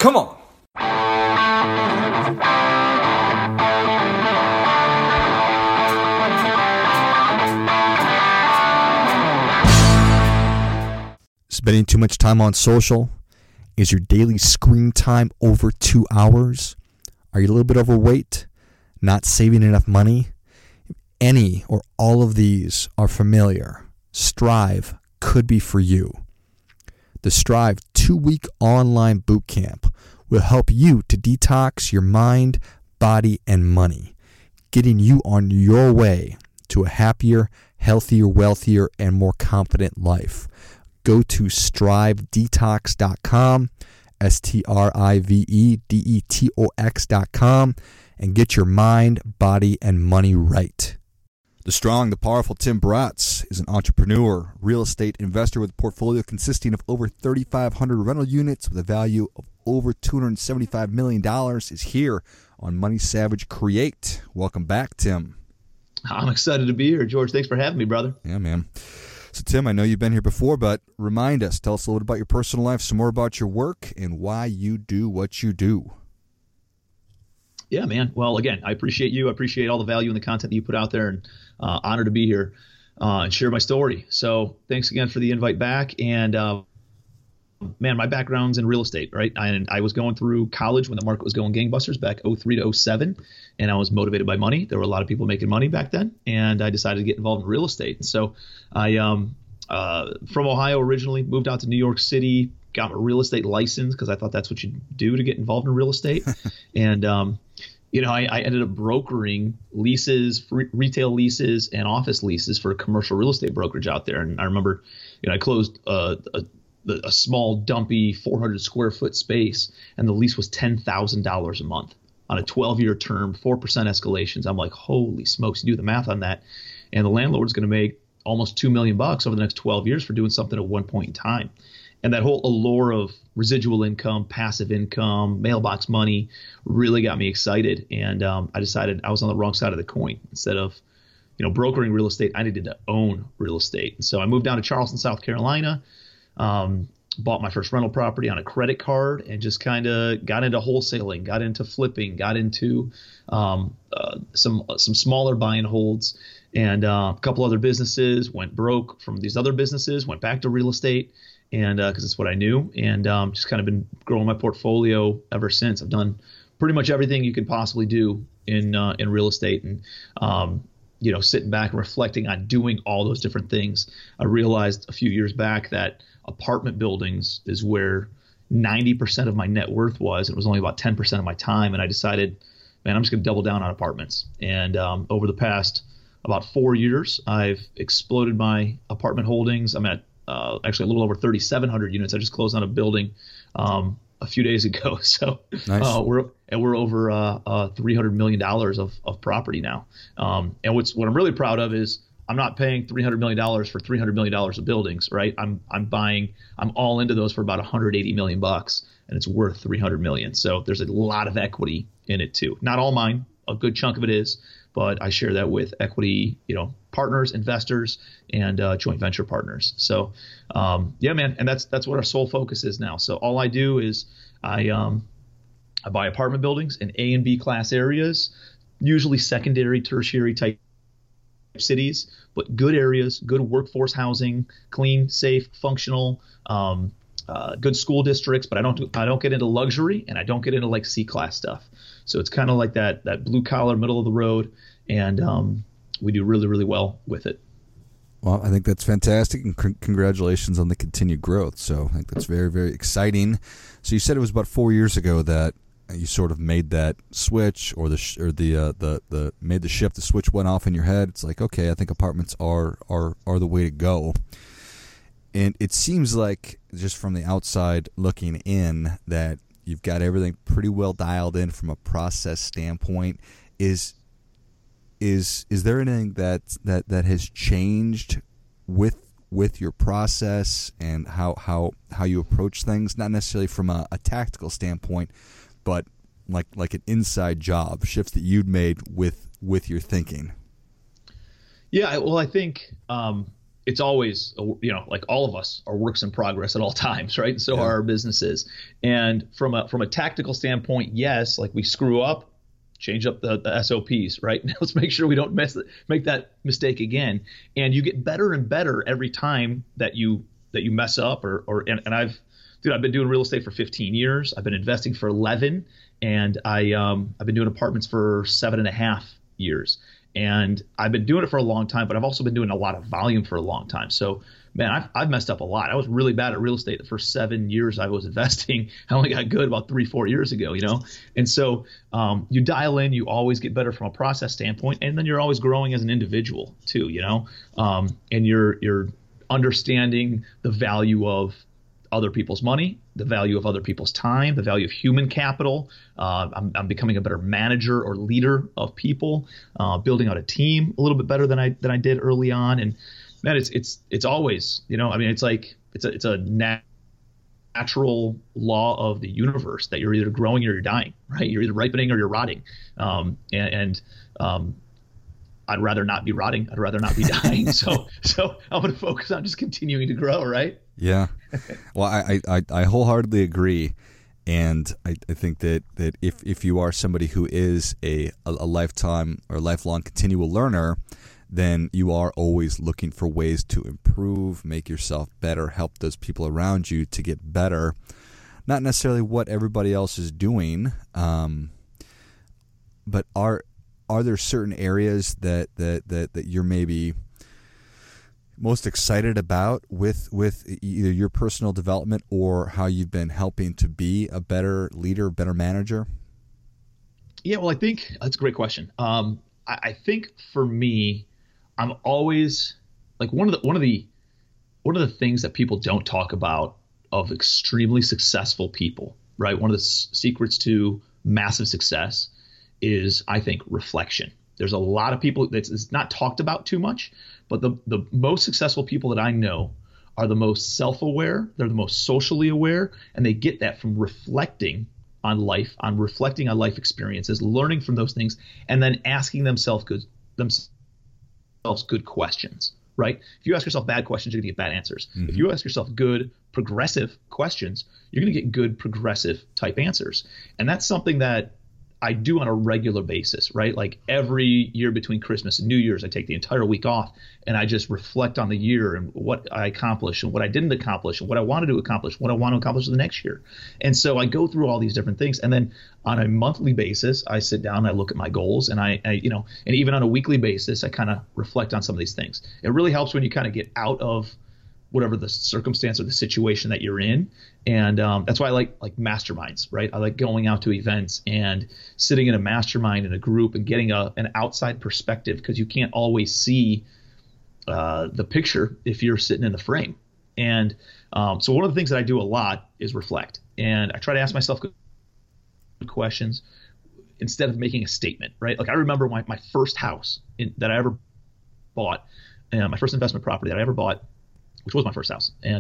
Come on. Spending too much time on social? Is your daily screen time over 2 hours? Are you a little bit overweight? Not saving enough money? If any or all of these are familiar, Strive could be for you. The Strive 2-week online bootcamp will help you to detox your mind, body, and money, getting you on your way to a happier, healthier, wealthier, and more confident life. Go to strivedetox.com, strivedetox.com, and get your mind, body, and money right. The strong, the powerful Tim Bratz is an entrepreneur, real estate investor with a portfolio consisting of over 3,500 rental units with a value of over $275 million, is here on Money Savage Create. Welcome back, Tim. I'm excited to be here, George. Thanks for having me, brother. Yeah, man. So, Tim, I know you've been here before, but remind us, tell us a little bit about your personal life, some more about your work, and why you do what you do. Yeah, man. Well, again, I appreciate you. I appreciate all the value and the content that you put out there, and honored to be here and share my story. So thanks again for the invite back. And, man, my background's in real estate, right? I was going through college when the market was going gangbusters back 03 to 07, and I was motivated by money. There were a lot of people making money back then, and I decided to get involved in real estate. And so I, from Ohio originally, moved out to New York City, got a real estate license because I thought that's what you do to get involved in real estate. And, I ended up brokering leases, retail leases, and office leases for a commercial real estate brokerage out there. And I remember, I closed a small, dumpy 400 square foot space, and the lease was $10,000 a month on a 12-year term, 4% escalations. I'm like, holy smokes, you do the math on that. And the landlord's going to make almost $2 million over the next 12 years for doing something at one point in time. And that whole allure of residual income, passive income, mailbox money really got me excited. And I decided I was on the wrong side of the coin. Instead of, brokering real estate, I needed to own real estate. And so I moved down to Charleston, South Carolina, bought my first rental property on a credit card, and just kind of got into wholesaling, got into flipping, got into some smaller buy and holds, and a couple other businesses, went broke from these other businesses, went back to real estate, and because it's what I knew, and just kind of been growing my portfolio ever since. I've done pretty much everything you can possibly do in real estate, and sitting back and reflecting on doing all those different things, I realized a few years back that apartment buildings is where 90% of my net worth was. It was only about 10% of my time, and I decided, man, I'm just going to double down on apartments. And over the past about 4 years, I've exploded my apartment holdings. I'm at actually a little over 3,700 units. I just closed on a building a few days ago. So nice. We're over $300 million of property now. And what I'm really proud of is I'm not paying $300 million for $300 million of buildings, right? I'm all into those for about $180 million bucks, and it's worth $300 million. So there's a lot of equity in it too. Not all mine. A good chunk of it is, but I share that with equity, partners, investors, and joint venture partners. So, yeah, man, and that's what our sole focus is now. So all I do is I buy apartment buildings in A and B class areas, usually secondary, tertiary type cities, but good areas, good workforce housing, clean, safe, functional, good school districts. But I don't get into luxury, and I don't get into like C-class stuff. So it's kind of like that blue collar, middle of the road, and we do really, really well with it. Well, I think that's fantastic, and congratulations on the continued growth. So I think that's very, very exciting. So you said it was about 4 years ago that you sort of made that switch, or made the shift. The switch went off in your head. It's like, okay, I think apartments are the way to go. And it seems like, just from the outside looking in, that you've got everything pretty well dialed in from a process standpoint. Is there anything that has changed with your process and how you approach things? Not necessarily from a tactical standpoint, but like an inside job, shifts that you'd made with your thinking. Yeah, well, I think it's always, like all of us are works in progress at all times, right? And so are our businesses. And from a tactical standpoint, yes, like we screw up, change up the SOPs, right? Let's make sure we don't make that mistake again. And you get better and better every time that you mess up and I've been doing real estate for 15 years. I've been investing for 11, and I've been doing apartments for 7.5 years. And I've been doing it for a long time, but I've also been doing a lot of volume for a long time. So, man, I've messed up a lot. I was really bad at real estate the first 7 years I was investing. I only got good about 3-4 years ago, And so you dial in, you always get better from a process standpoint, and then you're always growing as an individual too, and you're understanding the value of other people's money, the value of other people's time, the value of human capital. I'm becoming a better manager or leader of people, building out a team a little bit better than I did early on. And man, it's always, it's like it's a natural law of the universe that you're either growing or you're dying, right? You're either ripening or you're rotting. I'd rather not be rotting. I'd rather not be dying. So I'm going to focus on just continuing to grow, right? Yeah. Well, I wholeheartedly agree. And I think that if you are somebody who is a lifetime or lifelong continual learner, then you are always looking for ways to improve, make yourself better, help those people around you to get better. Not necessarily what everybody else is doing, but are there certain areas that you're maybe most excited about with either your personal development or how you've been helping to be a better leader, better manager? Yeah, well, I think that's a great question. I think for me, I'm always like one of the things that people don't talk about of extremely successful people, right? One of the secrets to massive success is, I think, reflection. There's a lot of people that's not talked about too much, but the most successful people that I know are the most self-aware, they're the most socially aware, and they get that from reflecting on life, reflecting on life experiences, learning from those things, and then asking themselves good questions, right? If you ask yourself bad questions, you're going to get bad answers. Mm-hmm. If you ask yourself good, progressive questions, you're going to get good, progressive type answers. And that's something that I do on a regular basis, right? Like every year between Christmas and New Year's, I take the entire week off and I just reflect on the year and what I accomplished and what I didn't accomplish and what I wanted to accomplish, what I want to accomplish the next year. And so I go through all these different things. And then on a monthly basis, I sit down and I look at my goals, and I and even on a weekly basis, I kind of reflect on some of these things. It really helps when you kind of get out of whatever the circumstance or the situation that you're in. And that's why I like masterminds, right? I like going out to events and sitting in a mastermind in a group and getting an outside perspective, because you can't always see the picture if you're sitting in the frame. And so one of the things that I do a lot is reflect. And I try to ask myself good questions instead of making a statement, right? Like I remember my first house that I ever bought, my first investment property that I ever bought, which was my first house. And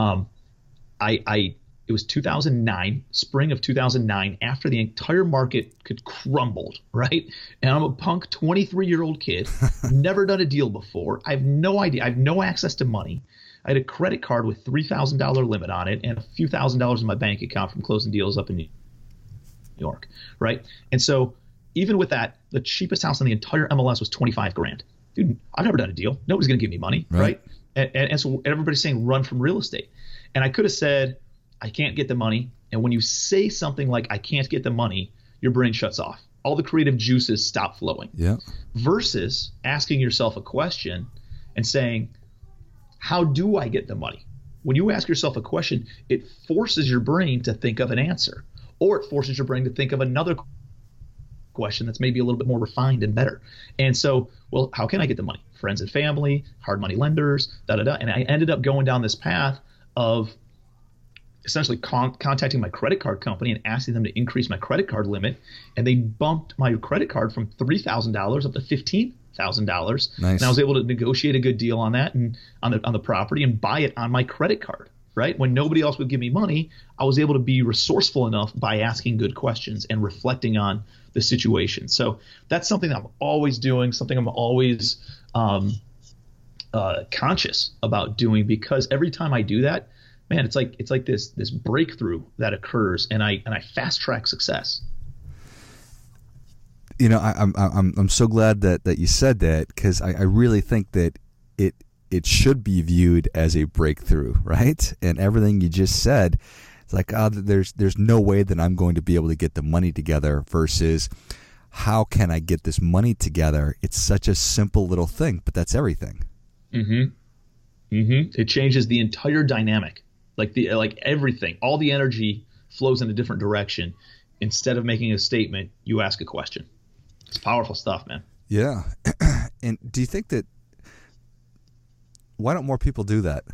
it was 2009, spring of 2009, after the entire market had crumbled, right? And I'm a punk 23-year-old kid, never done a deal before. I have no idea. I have no access to money. I had a credit card with $3,000 limit on it and a few $1,000s in my bank account from closing deals up in New York, right? And so even with that, the cheapest house in the entire MLS was $25,000. Dude, I've never done a deal. Nobody's going to give me money, right? And so everybody's saying run from real estate. And I could have said, I can't get the money. And when you say something like I can't get the money, your brain shuts off. All the creative juices stop flowing. Yeah. Versus asking yourself a question and saying, how do I get the money? When you ask yourself a question, it forces your brain to think of an answer, or it forces your brain to think of another question that's maybe a little bit more refined and better. And so, well, how can I get the money? Friends and family, hard money lenders, And I ended up going down this path of essentially contacting my credit card company and asking them to increase my credit card limit. And they bumped my credit card from $3,000 up to $15,000. Nice. And I was able to negotiate a good deal on that and on the property and buy it on my credit card. Right? When nobody else would give me money, I was able to be resourceful enough by asking good questions and reflecting on the situation. So that's something that I'm always doing, something I'm always conscious about doing, because every time I do that, man, it's like this breakthrough that occurs, and I fast track success. You know, I'm so glad that you said that, because I really think that it should be viewed as a breakthrough, right? And everything you just said, it's like, there's no way that I'm going to be able to get the money together, versus how can I get this money together? It's such a simple little thing, but that's everything. It changes the entire dynamic, like everything. All the energy flows in a different direction. Instead of making a statement, you ask a question. It's powerful stuff, man. Yeah. And do you think that, why don't more people do that?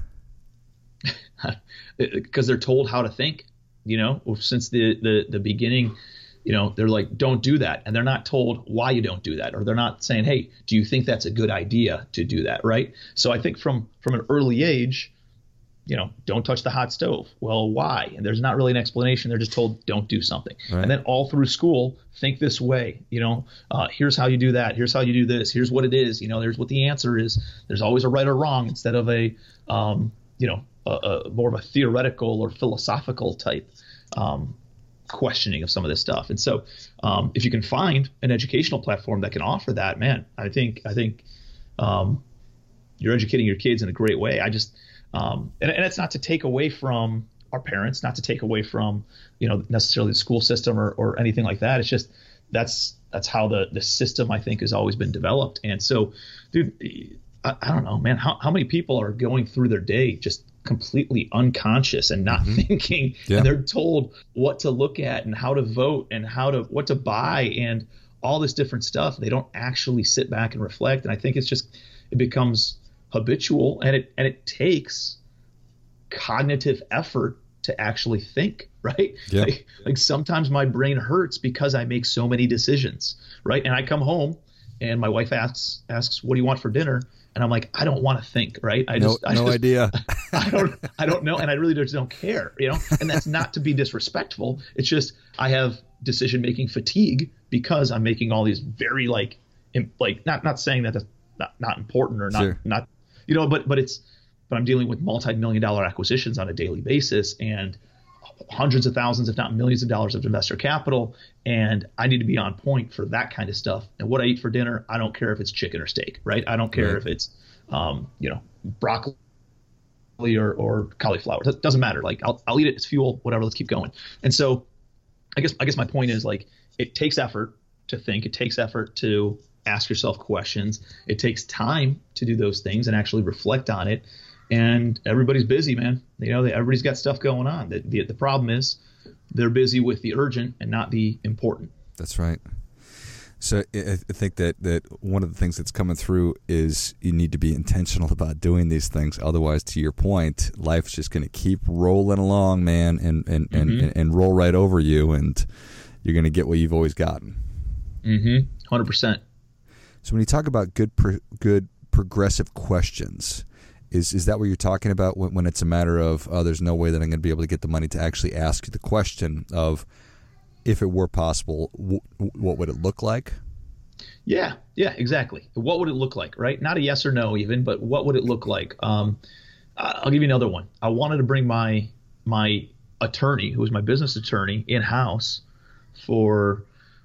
Because they're told how to think, since the beginning. They're like, don't do that. And they're not told why you don't do that. Or they're not saying, hey, do you think that's a good idea to do that? Right. So I think from an early age, don't touch the hot stove. Well, why? And there's not really an explanation. They're just told, don't do something. Right. And then all through school, think this way. Here's how you do that. Here's how you do this. Here's what it is. There's what the answer is. There's always a right or wrong, instead of a more of a theoretical or philosophical type questioning of some of this stuff. And so if you can find an educational platform that can offer that, man, I think you're educating your kids in a great way. I just and it's not to take away from our parents, not to take away from necessarily the school system or anything like that. It's just that's how the system, I think, has always been developed. And so, dude, I don't know, man, how many people are going through their day just completely unconscious and not thinking, and they're told what to look at and how to vote and what to buy and all this different stuff. They don't actually sit back and reflect. And I think it becomes habitual, and it takes cognitive effort to actually think, right? Yeah. Like sometimes my brain hurts because I make so many decisions, right? And I come home and my wife asks, what do you want for dinner? And I'm like, I don't want to think, right? No idea. I don't know. And I really just don't care, and that's not to be disrespectful. It's just, I have decision-making fatigue because I'm making all these very not saying that that's not important or not, but I'm dealing with multi-million-dollar acquisitions on a daily basis and hundreds of thousands, if not millions of dollars of investor capital. And I need to be on point for that kind of stuff. And what I eat for dinner, I don't care if it's chicken or steak, right? I don't care if it's, broccoli or cauliflower. It doesn't matter. Like I'll eat it. It's fuel, whatever. Let's keep going. And so I guess my point is, like, it takes effort to think. It takes effort to ask yourself questions. It takes time to do those things and actually reflect on it. And everybody's busy, man. Everybody's got stuff going on. The problem is they're busy with the urgent and not the important. That's right. So I think that one of the things that's coming through is you need to be intentional about doing these things. Otherwise, to your point, life's just going to keep rolling along, man, and roll right over you, and you're going to get what you've always gotten. 100%. So when you talk about good progressive questions, is that what you're talking about when it's a matter of, there's no way that I'm going to be able to get the money to actually ask you the question of, if it were possible, what would it look like? Yeah, exactly. What would it look like, right? Not a yes or no even, but what would it look like? I'll give you another one. I wanted to bring my attorney, who was my business attorney, in-house for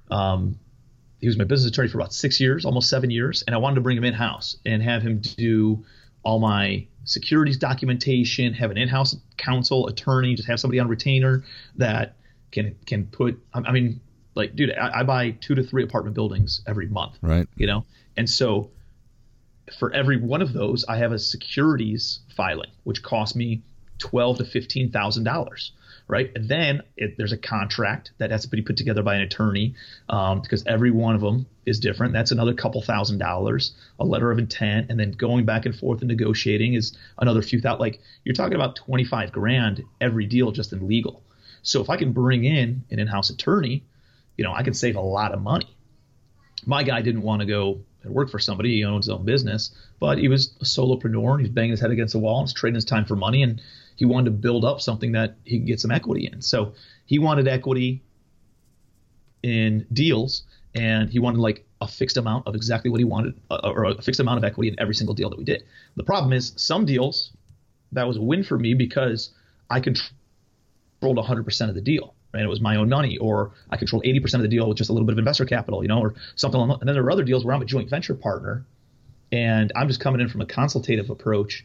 he was my business attorney for about 6 years, almost 7 years, and I wanted to bring him in-house and have him do all my securities documentation, have an in-house counsel attorney, just have somebody on retainer that can put, I mean, like, dude, I buy 2 to 3 apartment buildings every month, right? And so for every one of those, I have a securities filing, which costs me $12,000 to $15,000, right? And then there's a contract that has to be put together by an attorney, because every one of them is different. That's another couple $1,000s, a letter of intent, and then going back and forth and negotiating is another few thousand. Like, you're talking about $25,000 every deal just in legal. So if I can bring in an in-house attorney, I can save a lot of money. My guy didn't want to go and work for somebody. He owned his own business, but he was a solopreneur and he was banging his head against the wall and was trading his time for money. And he wanted to build up something that he could get some equity in. So he wanted equity in deals, and he wanted like a fixed amount of exactly what he wanted, or a fixed amount of equity in every single deal that we did. The problem is some deals, that was a win for me because I controlled 100% of the deal. Right? It was my own money, or I controlled 80% of the deal with just a little bit of investor capital, or something like that. And then there are other deals where I'm a joint venture partner and I'm just coming in from a consultative approach,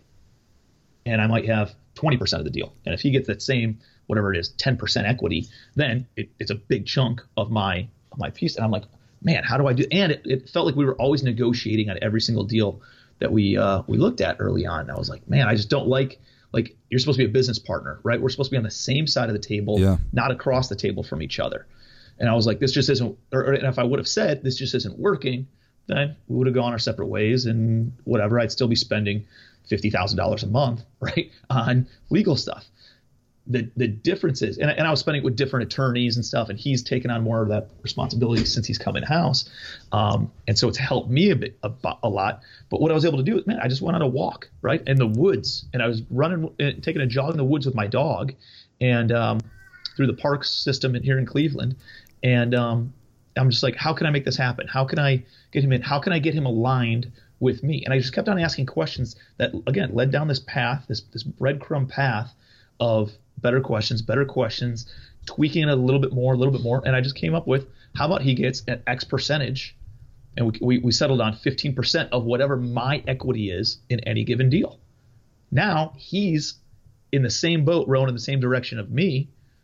and I might have 20% of the deal. And if he gets that same, whatever it is, 10% equity, then it's a big chunk of my piece. And I'm like, man, how do I do? And it felt like we were always negotiating on every single deal that we looked at early on. And I was like, man, I just don't like you're supposed to be a business partner, right? We're supposed to be on the same side of the table, not across the table from each other. And I was like, this just isn't, and if I would have said this just isn't working, then we would have gone our separate ways, and whatever, I'd still be spending $50,000 a month, right, on legal stuff. The difference is, and I was spending it with different attorneys and stuff, and he's taken on more of that responsibility since he's come in house, and so it's helped me a lot. But what I was able to do is, man, I just went on a walk, right, in the woods, and I was taking a jog in the woods with my dog, and through the park system here in Cleveland, and I'm just like, how can I make this happen? How can I get him in? How can I get him aligned with me? And I just kept on asking questions that, again, led down this path, this breadcrumb path of better questions, tweaking it a little bit more. And I just came up with, how about he gets an X percentage, and we settled on 15% of whatever my equity is in any given deal. Now he's in the same boat, rowing in the same direction of me,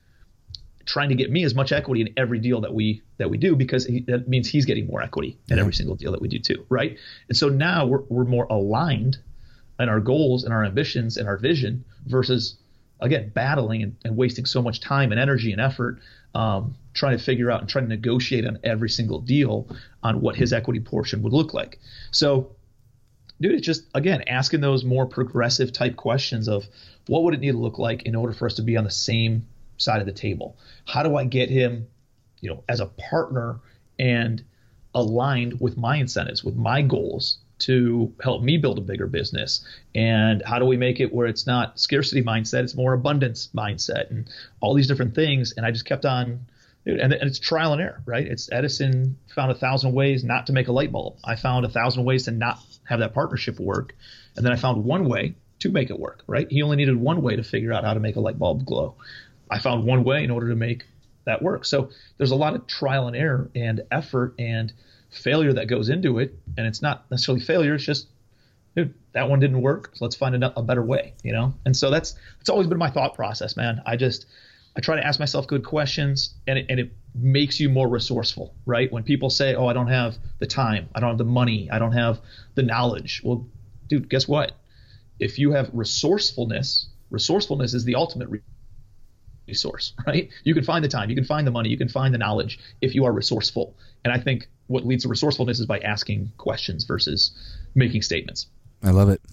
trying to get me as much equity in every deal that we do, because that means he's getting more equity in every single deal that we do too, right? And so now we're more aligned in our goals and our ambitions and our vision, versus, again, battling and wasting so much time and energy and effort trying to figure out and trying to negotiate on every single deal on what his equity portion would look like. So, dude, it's just, again, asking those more progressive type questions of, what would it need to look like in order for us to be on the same side of the table? How do I get him, as a partner and aligned with my incentives, with my goals, to help me build a bigger business? And how do we make it where it's not scarcity mindset, it's more abundance mindset, and all these different things? And I just kept on, and it's trial and error, right? It's Edison found 1,000 ways not to make a light bulb. I found 1,000 ways to not have that partnership work. And then I found one way to make it work, right? He only needed one way to figure out how to make a light bulb glow. I found one way in order to make that work. So there's a lot of trial and error and effort and failure that goes into it. And it's not necessarily failure. It's just, dude, that one didn't work, so let's find a better way, And so it's always been my thought process, man. I try to ask myself good questions, and it makes you more resourceful, right? When people say, oh, I don't have the time, I don't have the money, I don't have the knowledge. Well, dude, guess what? If you have resourcefulness is the ultimate resource, right? You can find the time, you can find the money, you can find the knowledge if you are resourceful. And I think what leads to resourcefulness is by asking questions versus making statements. I love it.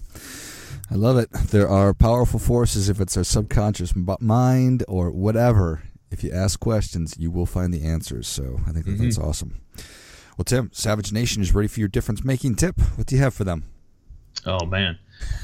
There are powerful forces, if it's our subconscious mind or whatever. If you ask questions, you will find the answers. So I think that's awesome. Well, Tim, Savage Nation is ready for your difference-making tip. What do you have for them? Oh, man.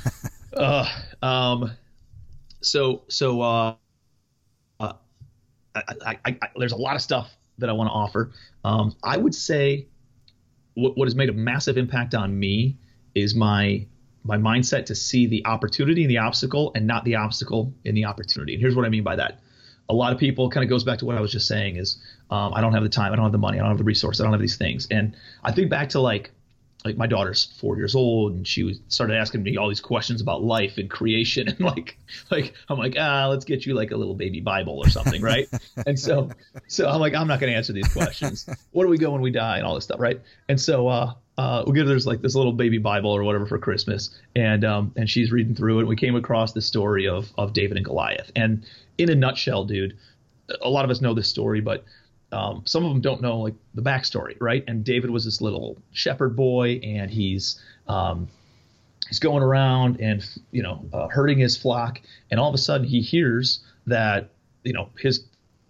There's a lot of stuff that I want to offer. I would say what has made a massive impact on me is my mindset to see the opportunity in the obstacle and not the obstacle in the opportunity. And here's what I mean by that. A lot of people, kind of goes back to what I was just saying, is I don't have the time, I don't have the money, I don't have the resource, I don't have these things. And I think back to like my daughter's 4 years old, and she started asking me all these questions about life and creation, and like I'm like, let's get you like a little baby Bible or something, right? And so I'm like, I'm not going to answer these questions. Where do we go when we die and all this stuff, right? And so we'll give her like this little baby Bible or whatever for Christmas, and she's reading through it. And we came across the story of David and Goliath, and in a nutshell, dude, a lot of us know this story, but some of them don't know like the backstory, right? And David was this little shepherd boy, and he's going around and herding his flock, and all of a sudden he hears that his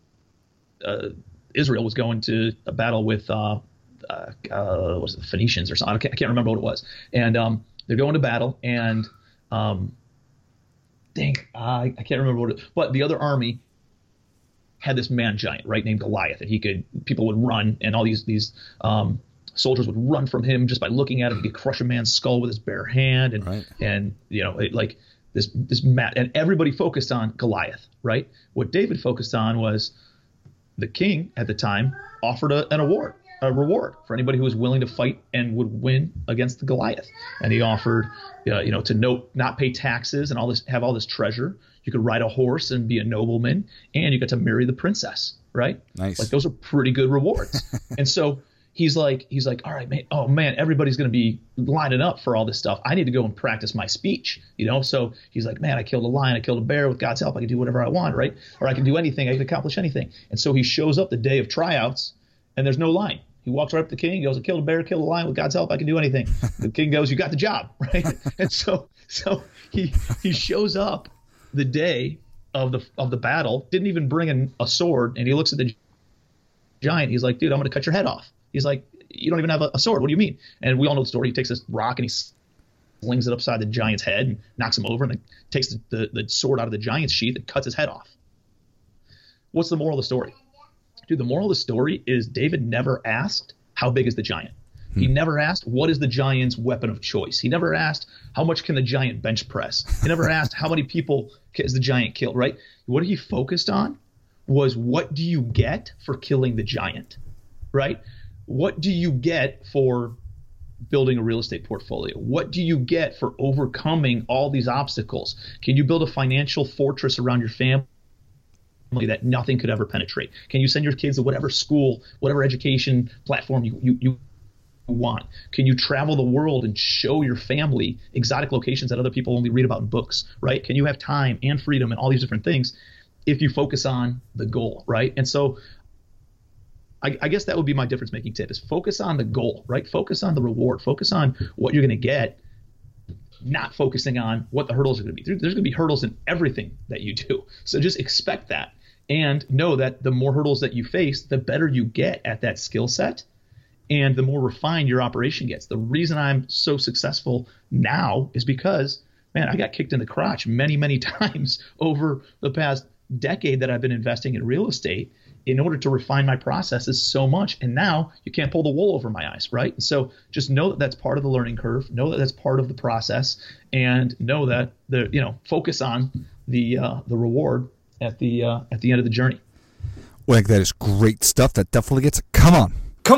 Israel was going to a battle with was it the Phoenicians or something? I can't remember what it was, and they're going to battle, and I can't remember what it. But the other army had this man giant, right, named Goliath, and people would run, and all these soldiers would run from him just by looking at him. He could crush a man's skull with his bare hand, and like this mat, and everybody focused on Goliath, right? What David focused on was the king at the time offered a reward for anybody who was willing to fight and would win against the Goliath. And he offered, to not pay taxes and have all this treasure. You could ride a horse and be a nobleman, and you got to marry the princess, right? Nice. Like, those are pretty good rewards. And so he's like, all right, man, oh man, everybody's going to be lining up for all this stuff. I need to go and practice my speech, So he's like, man, I killed a lion, I killed a bear. With God's help, I can do whatever I want, right? Or I can do anything, I can accomplish anything. And so he shows up the day of tryouts, and there's no line. He walks right up to the king. He goes, I killed a bear, killed a lion. With God's help, I can do anything. The king goes, you got the job, right? And so he shows up the day of the battle, didn't even bring a sword, and he looks at the giant. He's like, dude, I'm going to cut your head off. He's like, you don't even have a sword. What do you mean? And we all know the story. He takes this rock and he slings it upside the giant's head and knocks him over, and then takes the sword out of the giant's sheath and cuts his head off. What's the moral of the story? Dude, the moral of the story is David never asked, how big is the giant? He never asked, what is the giant's weapon of choice? He never asked, how much can the giant bench press? He never asked, how many people has the giant killed, right? What he focused on was, what do you get for killing the giant, right? What do you get for building a real estate portfolio? What do you get for overcoming all these obstacles? Can you build a financial fortress around your family that nothing could ever penetrate? Can you send your kids to whatever school, whatever education platform you want? Can you travel the world and show your family exotic locations that other people only read about in books, right? Can you have time and freedom and all these different things if you focus on the goal, right? And so I guess that would be my difference making tip, is focus on the goal, right? Focus on the reward, focus on what you're going to get, not focusing on what the hurdles are going to be. There's going to be hurdles in everything that you do. So just expect that, and know that the more hurdles that you face, the better you get at that skill set, and the more refined your operation gets. The reason I'm so successful now is because, man, I got kicked in the crotch many, many times over the past decade that I've been investing in real estate in order to refine my processes so much. And now you can't pull the wool over my eyes, right? And so just know that that's part of the learning curve, know that that's part of the process, and know that focus on the reward at the end of the journey. Well, I think that is great stuff. That definitely gets come on.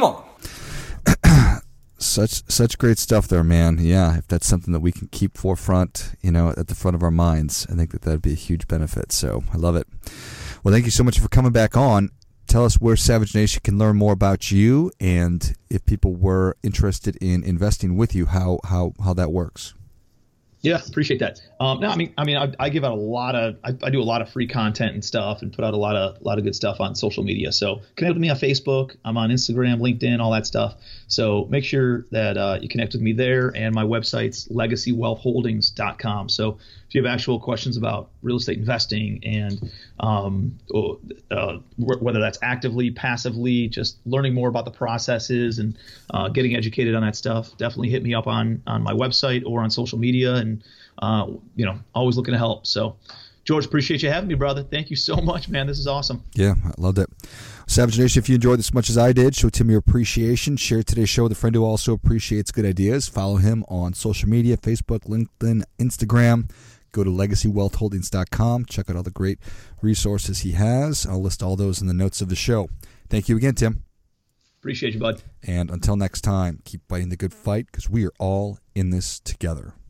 Such great stuff there, man. Yeah, if that's something that we can keep forefront, at the front of our minds, I think that'd be a huge benefit. So I love it. Well, thank you so much for coming back on. Tell us where Savage Nation can learn more about you, and if people were interested in investing with you, how that works. Yeah, appreciate that. I give out a lot of, I do a lot of free content and stuff, and put out a lot of good stuff on social media. So connect with me on Facebook. I'm on Instagram, LinkedIn, all that stuff. So make sure that you connect with me there, and my website's legacywealthholdings.com. So if you have actual questions about real estate investing and whether that's actively, passively, just learning more about the processes and getting educated on that stuff, definitely hit me up on my website or on social media, and always looking to help. So George, appreciate you having me, brother. Thank you so much, man. This is awesome. Yeah, I loved it. Savage Nation, if you enjoyed this as much as I did, show Tim your appreciation. Share today's show with a friend who also appreciates good ideas. Follow him on social media, Facebook, LinkedIn, Instagram. Go to legacywealthholdings.com. Check out all the great resources he has. I'll list all those in the notes of the show. Thank you again, Tim. Appreciate you, bud. And until next time, keep fighting the good fight, because we are all in this together.